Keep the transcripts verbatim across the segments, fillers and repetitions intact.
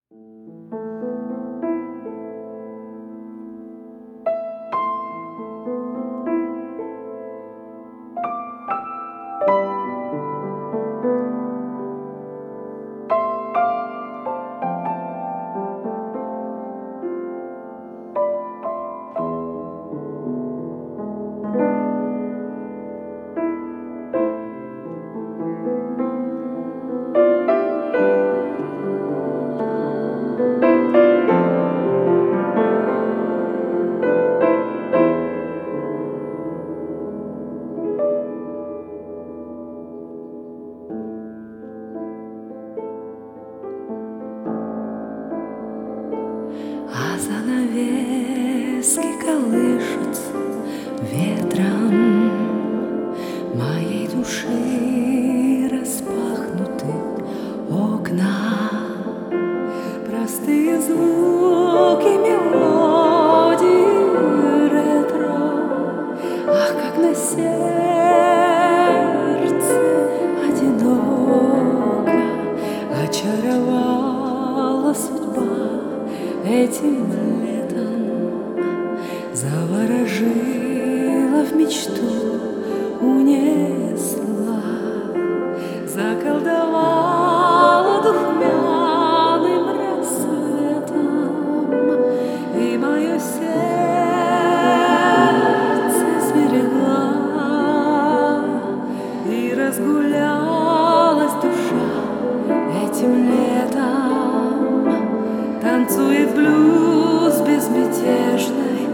А занавески колышутся ветром моей души, распахнуты окна, простые звуки мелодии ретро. Ах, как на сердце одиноко очаровала судьба этим летом, заворожила в мечту, унесла, заколдовала духмяным рассветом, и мое сердце сберегла, и разгулялась душа этим летом. Танцует блюз безмятежной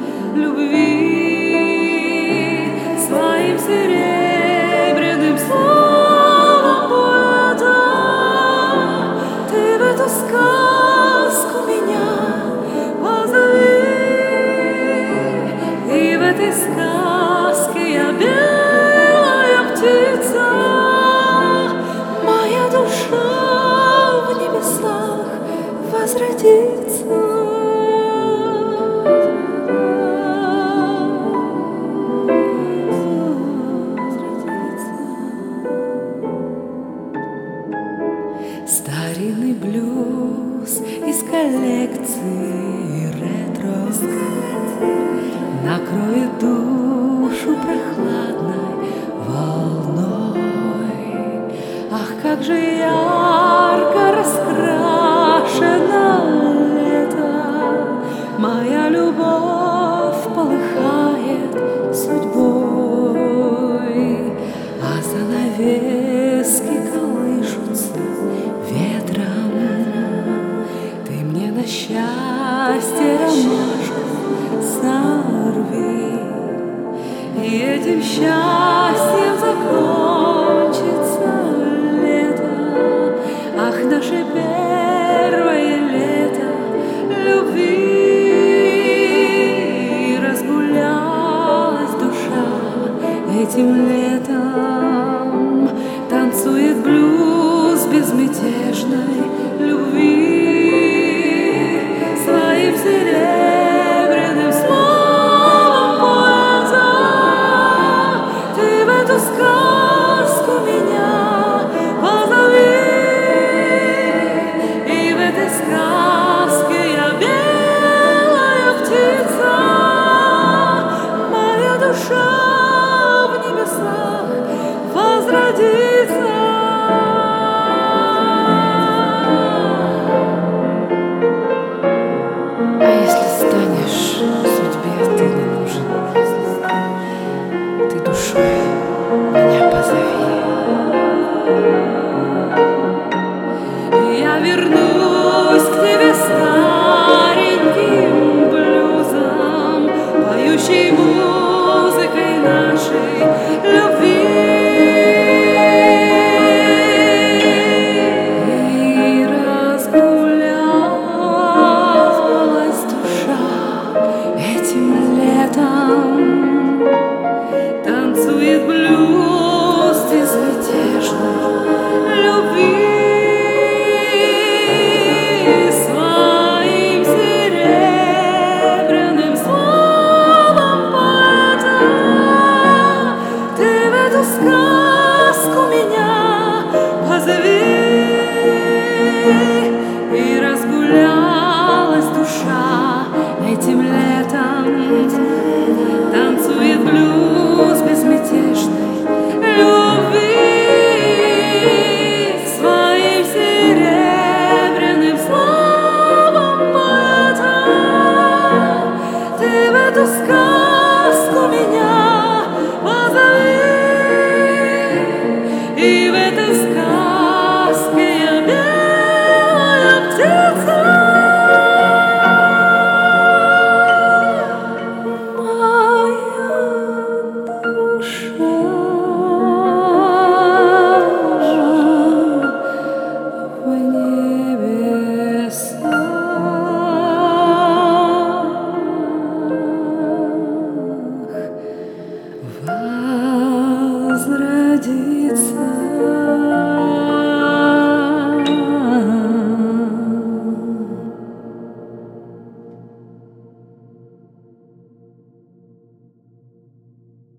любви, своим серебряным словом поэта. Ты в эту сказку меня позови, и в этой сказке я белая птица, моя душа в небесах возвратится. Старинный блюз из коллекции ретро накроет душу прохладной волной. Ах, как же ярко раскрашено лето, моя любовь полыхает судьбой, а занавески колышутся ветром. Ты мне на счастье ромашку сорви, и этим счастьем закончится лето. Ах, наше